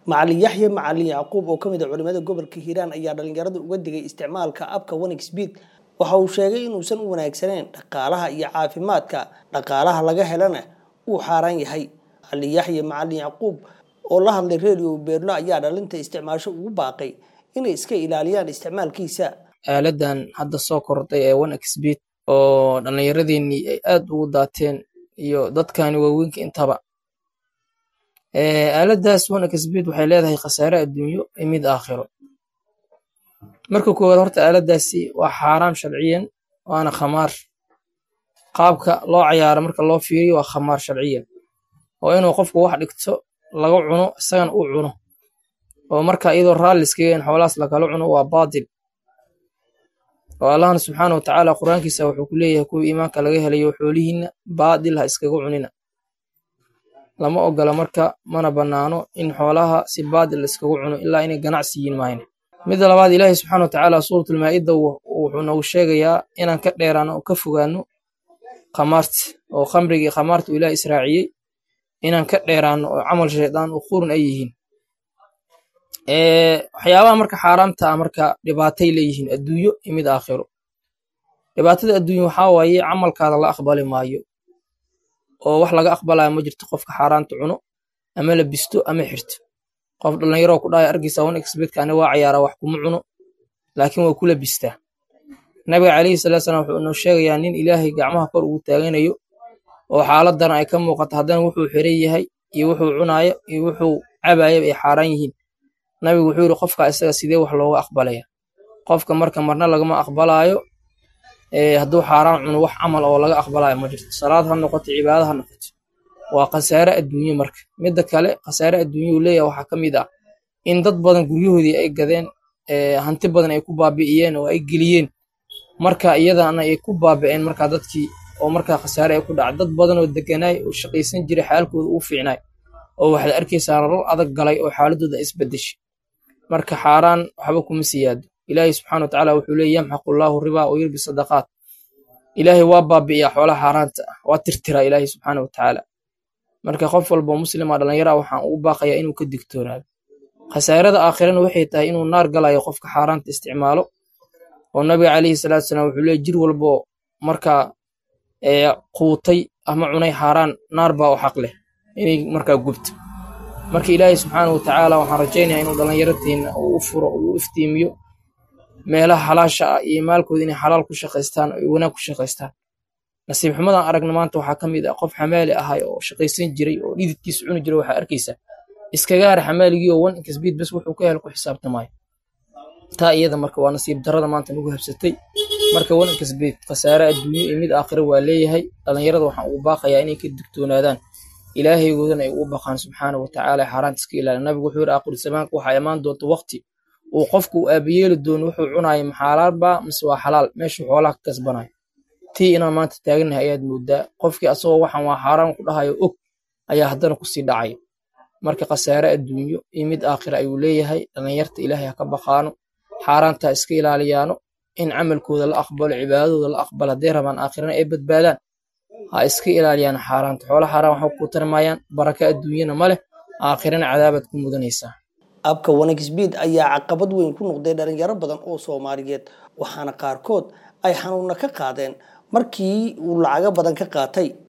Macallin Yaxye Macallin Yacquub oo ka mid ah culimada gobolka Hiiraan ayaa dhalinyarada uga digay isticmaalka abka OneXBet waxa uu sheegay inuusan u wanaagsanayn dhaqaalaha iyo caafimaadka dhaqaalaha laga helana uu xaraan yahay. Macallin Yaxye Macallin Yacquub oo la hadlay radio Beerlo ayaa dhalinta isticmaasho ugu baaqay inay iska ilaaliyaan isticmaalkiisa. Aaladan hadda soo kordhay ee OneXBet oo dhalinyaradeenii ay aad ugu daateen iyo dadkani waaweynka intaba aaladaas OneXBet waxay leedahay khasaare adduunyo iyo mid aakhiro. Marka koowaad horta aaladaasi waa xaraam sharciyan waana khamaar. Qaabka loo ciyaaro marka loo fiiriyo waa khamaar sharciyan. oo inuu qofku wax dhigto laga cuno isagan uu cuno oo marka iyadoo raaliskeen xoolaas la kala cuno waa baadil. oo Allah subhanahu wa ta'ala quraankiisa wuxuu ku leeyahay kuwa iimaanka laga helayo xoolihiina baadil ha iskaga cunina. lama ogola marka mana banaano in xoolaha si baadil iskaga cuno ilaa inay ganacsi yihiin maahin. mid labaad Ilaahay subhanahu wa ta'ala suuratul Maa'ida wuxuu nagu sheegayaa inaan ka dheeraano oo ka fogaano khamaarta oo khamriga khamaarta Ilaahay israaciyay inaan ka dheeraano oo amal shaydaan oo qurun ay yihiin. waxyaabaha marka xaraamta marka dhibaatay leeyihiin adduunyo iyo mid aakhiro. dhibaatada adduunyo waxa waaye amalkaada la aqbali maayo oo wax laga aqbalayo ma jirto qofka xaraanta cuno ama la bisto ama xirto. qof dhalinyaro ku dhaay argisa OneXBet kana waa ciyaara wax kuma cuno laakiin waa kula bistaa. Nabiga Kaleey sallallahu alayhi wasallam wuxuu noo sheegayaa nin Ilaahay gacmaha kor ugu taaganayo oo xaaladan ay ka muuqato haddana wuxuu xiran yahay iyo wuxuu cunaayo iyo wuxuu cabayo ay xaraan yihiin. Nabigu wuxuu yiri qofka isaga sidee wax looga aqbalaya. qofka marka marna lagama aqbalayo hadduu xaraan cuno wax amal oo laga aqbalayo ma jirto. salaad ha noqoto cibaado ha noqoto waa khasaare adduunyo marka. mid kale khasaare adduunyo leeyahay waxa kamid ah in dad badan guryahoodii ay gadeen hanti badan ay ku baabi'iyeen oo ay geliyeen marka iyadana ay ku baabi'een marka dadkii oo marka khasaare ay ku dhacay dad badan oo deganay oo shaqaysan jiray xaalkooda uu fiicnay oo waxa la arkaysaa nolol adag galay oo xaaladooda isbedeshay. marka xaraan waxba kuma siyaado. Ilaahay subhanahu wa ta'ala wuxuu leeyahay yamhaqullahu riba wa yurbi sadaqat. Ilaahay waa baabi'iya xoolaha xaraanta waa tirtira Ilaahay subhanahu wa ta'ala. marka qof walba muslim ah dhalinyaro waxaan u baaqayaa inuu ka digtoonaado. khasaarada aakhirana waxay tahay inuu naar galayo qofka xaraanta isticmaalo. oo Nabiga Kaleey sallallahu alayhi wasallam wuxuu leeyahay jir walbo marka quutay ama cunay xaraan naar baa u xaq leh inay marka gubto. marka Ilaahay subhanahu wa ta'ala waxaan rajaynayaa inuu dhalinyaradeenna uu furo uu iftiimiyo meelaha xalaasha ah iyo maalkooda inay xalaal ku shaqeystaan oo wanaag ku shaqeystaan. nasiib xumadan aragna maanta waxa kamid ah qof xamaali ahay oo shaqaysan jiray oo dhididkiisa cuni jiray waxa arkaysa iskaga har xamaaligii oo OneXBet bas wuxuu ka helo ku xisaabtamay. taa iyada marka waa nasiib darada maanta nagu habsatay. marka OneXBet khasaare adduunyo iyo mid aakhiro waa leeyahay. dhalinyarada waxaan ugu baaqayaa inay ka digtoonaadaan Ilaahaygoodan ay ugu baqaan subhanahu wa ta'ala xaraanta iska ilaalin. Nabigu wuxuu yiri aakhir zamaanka waxa imaan doonto waqti uu qofku aabiyeeli doono wuxuu cunayo maxalaal ba mise waa xalaal meesha xoolaha ka kasbanayo. tii inaan maanta taaganahay ayaad moodaa qofkii asagoo waxan waa xaraan ku dhahayo og ayaa haddana ku sii dhacay. marka khasaare adduunyo iyo mid aakhiro ayuu leeyahay. dhalinyarta Ilaahay ka baqaano xaraanta iska ilaaliyaano in amalkooda la aqbalo cibaadadooda la aqbalo haday rabaan aakhirana ay badbaadaan ha iska ilaaliyaan xaraanta. xoolo xaraan wax ku tarmayaan baraka adduunyana ma leh aakhirana cadaabad ku mudanaysa. abka OneXBet ayaa caqabad weyn ku noqday dhalinyaro badan oo Soomaaliyeed waxaana qaarkood ay xanuuna ka qaadeen markii uu lacag badan ka qaatay.